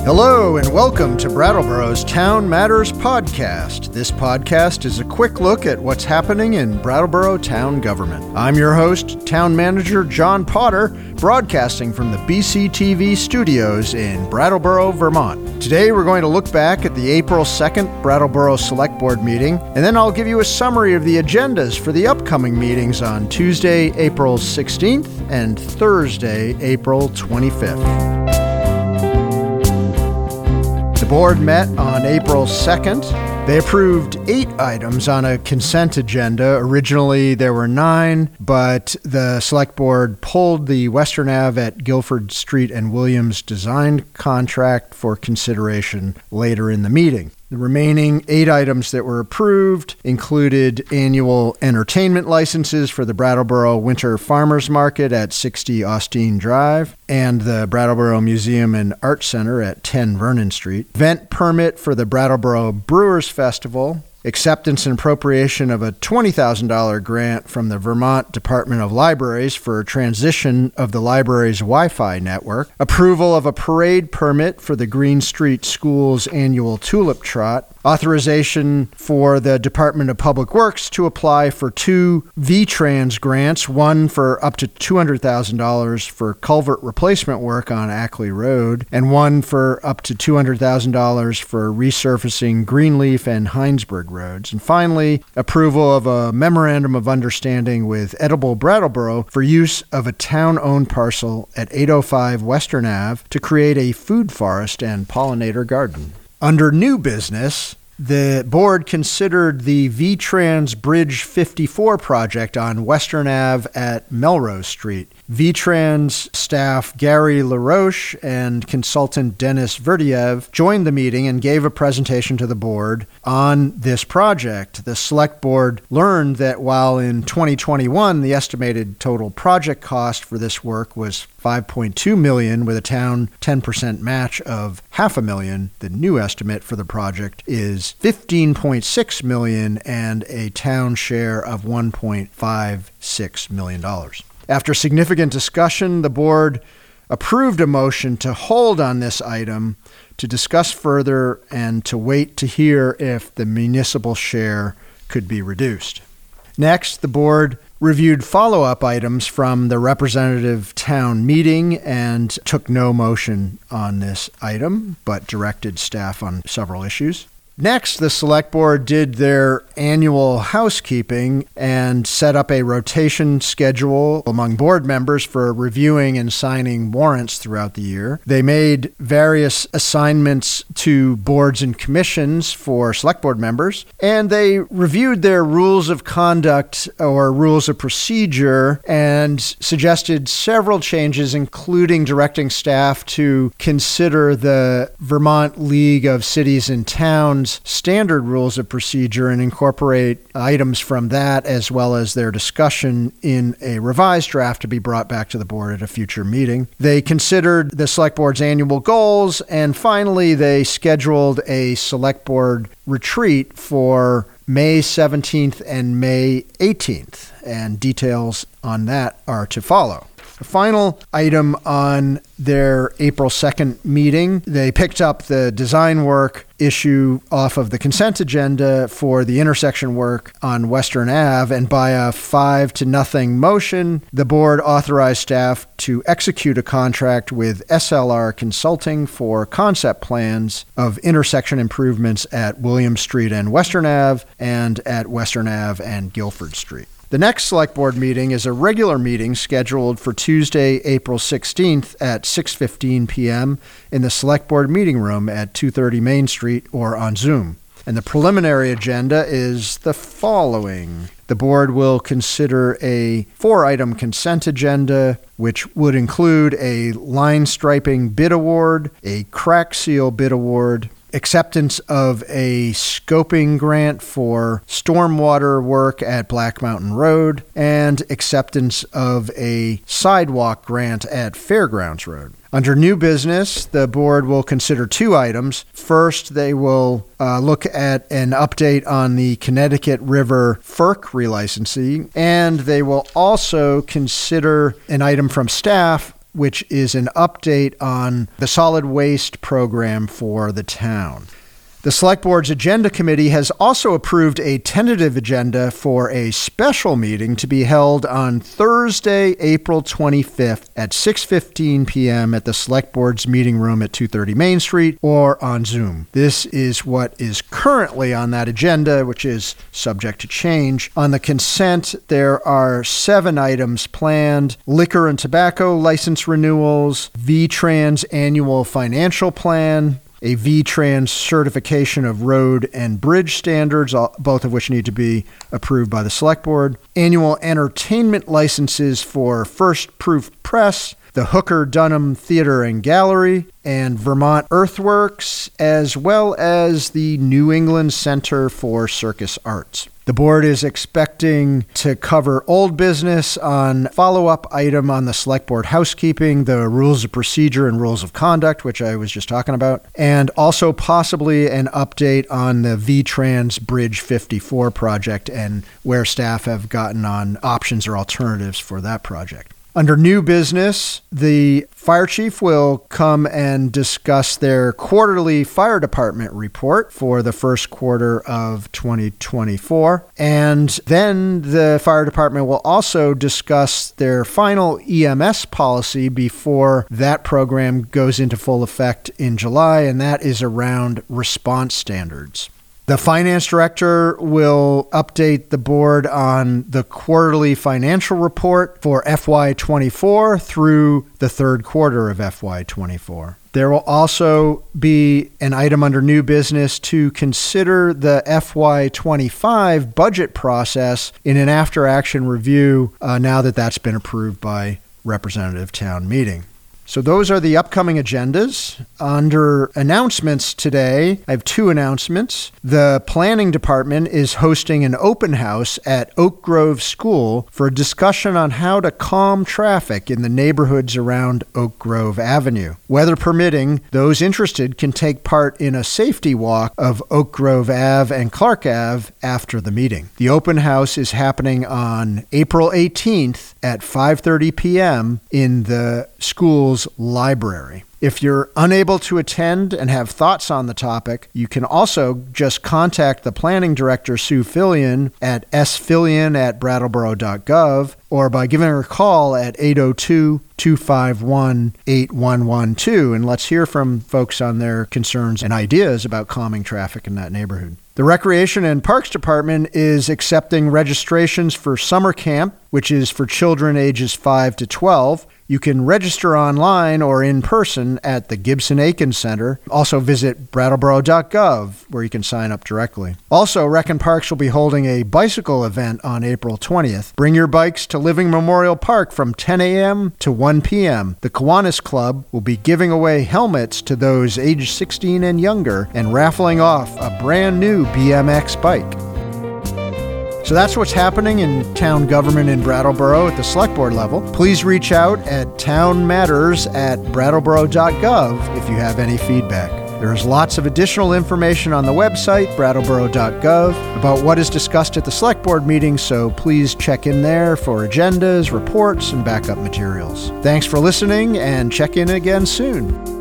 Hello and welcome to Brattleboro's Town Matters podcast. This podcast is a quick look at what's happening in Brattleboro town government. I'm your host, Town Manager John Potter, broadcasting from the BCTV studios in Brattleboro, Vermont. Today we're going to look back at the April 2nd Brattleboro Select Board meeting, and then I'll give you a summary of the agendas for the upcoming meetings on Tuesday, April 16th and Thursday, April 25th. The board met on April 2nd. They approved 8 items on a consent agenda. Originally, there were 9, but the Select Board pulled the Western Ave at Guilford Street and Williams design contract for consideration later in the meeting. The remaining 8 items that were approved included annual entertainment licenses for the Brattleboro Winter Farmers Market at 60 Austin Drive and the Brattleboro Museum and Art Center at 10 Vernon Street, event permit for the Brattleboro Brewers Festival, acceptance and appropriation of a $20,000 grant from the Vermont Department of Libraries for transition of the library's Wi-Fi network, approval of a parade permit for the Green Street School's annual Tulip Trot, authorization for the Department of Public Works to apply for 2 VTrans grants, one for up to $200,000 for culvert replacement work on Ackley Road, and one for up to $200,000 for resurfacing Greenleaf and Heinsberg roads. And finally, approval of a memorandum of understanding with Edible Brattleboro for use of a town-owned parcel at 805 Western Ave to create a food forest and pollinator garden. Under new business, the board considered the VTrans Bridge 54 project on Western Ave at Melrose Street. VTrans staff Gary LaRoche and consultant Dennis Verdiev joined the meeting and gave a presentation to the board on this project. The Select Board learned that while in 2021 the estimated total project cost for this work was $5.2 million with a town 10% match of $500,000, the new estimate for the project is $15.6 million and a town share of $1.56 million. After significant discussion, the board approved a motion to hold on this item to discuss further and to wait to hear if the municipal share could be reduced. Next, the board reviewed follow-up items from the representative town meeting and took no motion on this item, but directed staff on several issues. Next, the Select Board did their annual housekeeping and set up a rotation schedule among board members for reviewing and signing warrants throughout the year. They made various assignments to boards and commissions for Select Board members, and they reviewed their rules of conduct or rules of procedure and suggested several changes, including directing staff to consider the Vermont League of Cities and Towns standard rules of procedure and incorporate items from that as well as their discussion in a revised draft to be brought back to the board at a future meeting. They considered the Select Board's annual goals, and finally they scheduled a Select Board retreat for May 17th and May 18th, and details on that are to follow. The final item on their April 2nd meeting, they picked up the design work issue off of the consent agenda for the intersection work on Western Ave, and by a 5-0 motion, the board authorized staff to execute a contract with SLR Consulting for concept plans of intersection improvements at William Street and Western Ave and at Western Ave and Guilford Street. The next Select Board meeting is a regular meeting scheduled for Tuesday, April 16th at 6:15 p.m. in the Select Board meeting room at 230 Main Street or on Zoom. And the preliminary agenda is the following. The board will consider a 4-item consent agenda, which would include a line striping bid award, a crack seal bid award, acceptance of a scoping grant for stormwater work at Black Mountain Road, and acceptance of a sidewalk grant at Fairgrounds Road. Under new business, the board will consider 2 items. First, they will look at an update on the Connecticut River FERC relicensing, and they will also consider an item from staff which is an update on the solid waste program for the town. The Select Board's Agenda Committee has also approved a tentative agenda for a special meeting to be held on Thursday, April 25th at 6:15 p.m. at the Select Board's meeting room at 230 Main Street or on Zoom. This is what is currently on that agenda, which is subject to change. On the consent, there are 7 items planned: liquor and tobacco license renewals, VTrans annual financial plan, a VTrans certification of road and bridge standards, both of which need to be approved by the Select Board, annual entertainment licenses for First Proof Press, the Hooker Dunham Theater and Gallery, and Vermont Earthworks, as well as the New England Center for Circus Arts. The board is expecting to cover old business on follow-up item on the Select Board housekeeping, the rules of procedure and rules of conduct, which I was just talking about, and also possibly an update on the VTrans Bridge 54 project and where staff have gotten on options or alternatives for that project. Under new business, the fire chief will come and discuss their quarterly fire department report for the first quarter of 2024. And then the fire department will also discuss their final EMS policy before that program goes into full effect in July, and that is around response standards. The finance director will update the board on the quarterly financial report for FY24 through the third quarter of FY24. There will also be an item under new business to consider the FY25 budget process in an after-action review now that that's been approved by representative town meeting. So those are the upcoming agendas. Under announcements today, I have 2 announcements. The planning department is hosting an open house at Oak Grove School for a discussion on how to calm traffic in the neighborhoods around Oak Grove Avenue. Weather permitting, those interested can take part in a safety walk of Oak Grove Ave and Clark Ave after the meeting. The open house is happening on April 18th at 5:30 p.m. in the school's library. If you're unable to attend and have thoughts on the topic, you can also just contact the planning director, Sue Fillion, at sfillion@brattleboro.gov or by giving her a call at 802-251-8112. And let's hear from folks on their concerns and ideas about calming traffic in that neighborhood. The Recreation and Parks Department is accepting registrations for summer camp, which is for children ages 5 to 12. You can register online or in person at the Gibson-Aiken Center. Also visit brattleboro.gov, where you can sign up directly. Also, Rec and Parks will be holding a bicycle event on April 20th. Bring your bikes to Living Memorial Park from 10 a.m. to 1 p.m. The Kiwanis Club will be giving away helmets to those age 16 and younger and raffling off a brand new BMX bike. So that's what's happening in town government in Brattleboro at the Select Board level. Please reach out at townmatters@brattleboro.gov if you have any feedback. There's lots of additional information on the website, brattleboro.gov, about what is discussed at the Select Board meeting, so please check in there for agendas, reports, and backup materials. Thanks for listening, and check in again soon.